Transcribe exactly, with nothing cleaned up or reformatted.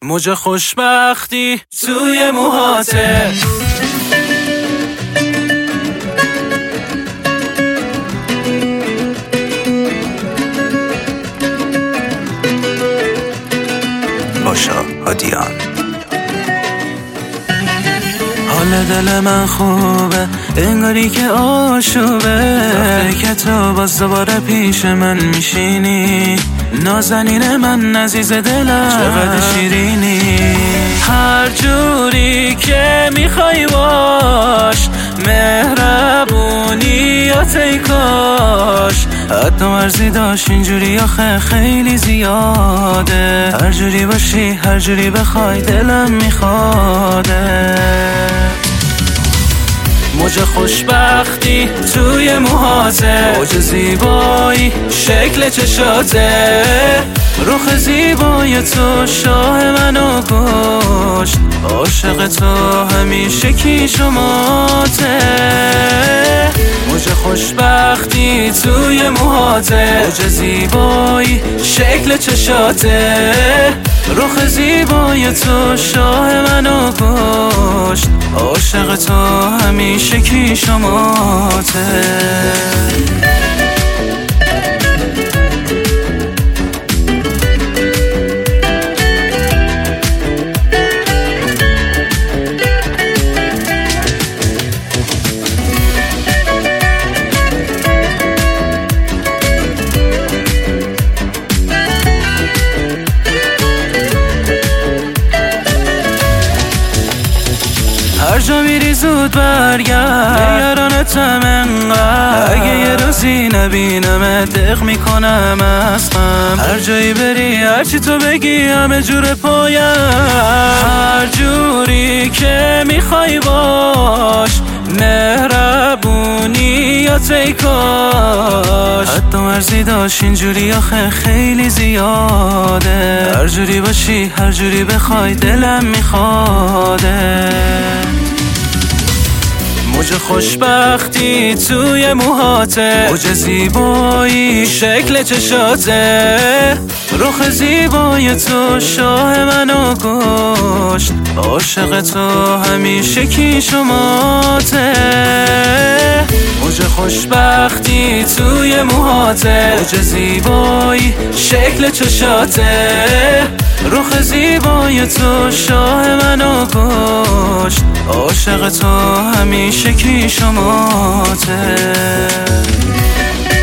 موج خوشبختی توی موهاته. باشا هادیان. حال دل من خوبه انگاری که آشوبه، وقتی که تو باز دوباره پیش من میشینی، نازنین من عزیز دلم چقدر شیرینی. هر جوری که میخوای باش، مهربونی یا تیکاش، حتی مرزی داشت اینجوری آخه خیلی زیاده. هر جوری باشی هر جوری بخوای دلم میخواده. موج خوشبختی توی موهاته، موج زیبایی شکل چشاته، روح زیبای تو شاه منو کشت، عاشق تو همیشه کی شماته. موج خوشبختی توی موهاته، موج زیبایی شکل چشاته، روح زیبای تو شاه منو کشت، عاشق تو همیشه کی شماته. هر جا میری زود برگرد، نگرانتم انقدر، اگه یه روزی نبینم دق میکنم از غم. هر جایی بری هرچی تو بگی همه جور پایم، هر جوری که میخوای باش، مهربونی یا تیکاش، حتی مرزی داشت اینجوری آخه خیلی زیاده. هر جوری باشی هر جوری بخوای دلم میخواده. موج خوشبختی توی موهاته، موج زیبایی شکل چشاته، روح زیبای تو شاه منو کشت، عاشق تو همیشه کی شماته. موج خوشبختی توی موهاته، موج زیبایی شکل چشاته، روح زیبای تو شاه منو کشت، عاشق تو همیشه کی شماته.